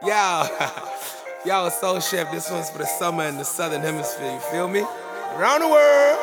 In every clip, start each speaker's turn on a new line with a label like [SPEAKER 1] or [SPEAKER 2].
[SPEAKER 1] Yo, yo, Soul Chef, this one's for the summer in the southern hemisphere, you feel me? Around the world.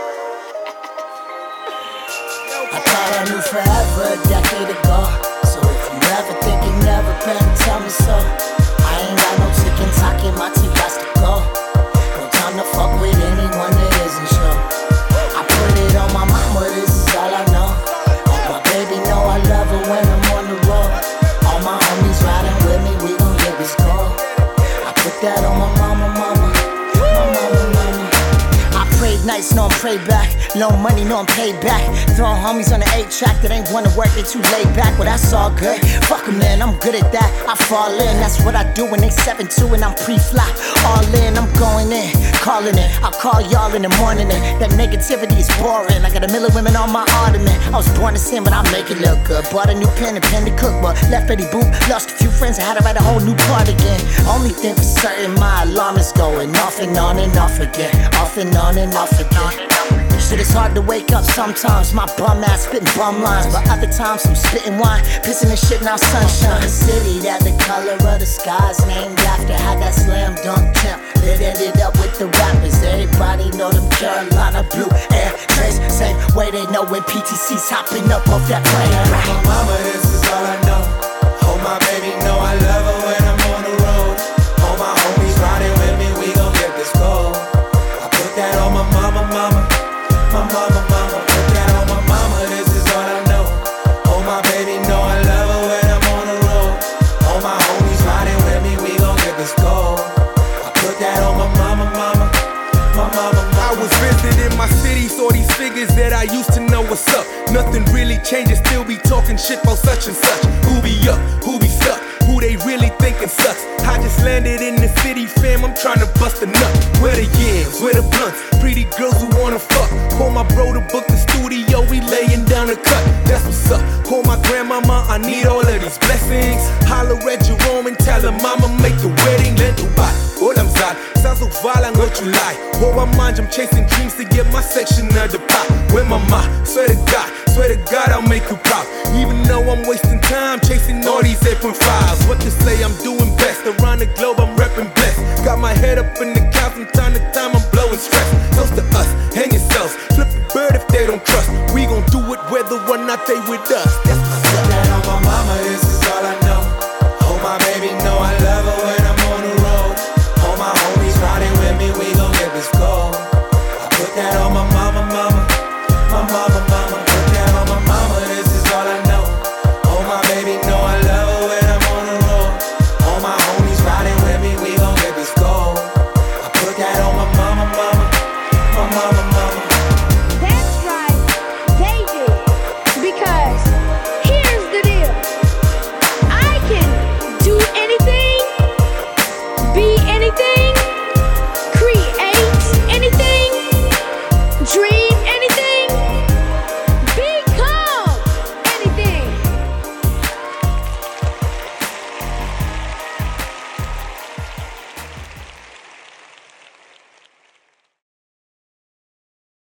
[SPEAKER 2] I thought I knew forever a decade ago. So if you ever think you never been, tell me so. I ain't got no ticking, talking, my tick got to go. No time to fuck with anyone that isn't sure. I put it on my mama, this is all I know. Oh, my baby know I love her when I'm on the road. All my homies riding with me, we gon' get this goal. I put that on my mama, mama. My mama, mama. I prayed nights, no I'm prayed back. Loan money, no I'm paid back. Throwing homies on the 8-track that ain't wanna work, they too laid back. Well, that's all good. Fuck 'em, man, I'm good at that. I fall in, that's what I do when they 7-2 and I'm pre-flop. All in, I'm going in, calling it. I'll call y'all in the morning and that negativity is boring. I got a million women on my ottoman. I was born to sin, but I make it look good. Bought a new pen and pen to cook, but left Betty Boop. Lost a few friends, I had to write a whole new part again. Only thing for certain, my alarm is going off and on and off again. Off and on and off again. Shit, it's hard to wake up sometimes. My bum ass spitting bum lines, but other times I'm spitting wine, pissing and shit now sunshine. The city that the color of the sky's named after had that slam dunk champ that ended up with the rappers. Everybody know them Carolina blue air trays. Same way they know when PTC's hopping up off that plane.
[SPEAKER 3] My mama, this is all I know. Oh my baby, know I love her when I'm on the road. All my homies riding with me, we gon' get this gold. I put that on my mama, mama. My mama, mama, put that on my mama, this is all I know. Oh my baby, know I love her when I'm on the road. All my homies riding with me, we gon' get this gold. I put that on my mama, mama. My mama, mama.
[SPEAKER 1] I was visiting my city, saw these figures that I used to know what's up. Nothing really changes, still be talking shit about such and such. Who be up, who be stuck, who they really thinking sucks. I just landed in the city, fam, I'm trying to bust a nut. Where the yams, where the blunts, pretty girls who wanna fuck. Call my bro to book the studio, we laying down a cut. That's what's up. Call my grandmama, I need all of these blessings. Holler at Jerome and tell her mama make the wedding. Let Dubai, all I'm sad. Sounds so violent, what you lie. Oh, my mind, I'm chasing dreams to get my section of the pop. Where my ma, swear to God, I'll make you proud. Even though I'm wasting time chasing all these 8.5s. What to say, I'm doing best. Around the globe, I'm repping blessed. Got my head up in the clouds from time to time, I'm blowing stress. Toast to us, hang yourselves, flip a bird if they don't trust. We gon' do it whether or not they with us.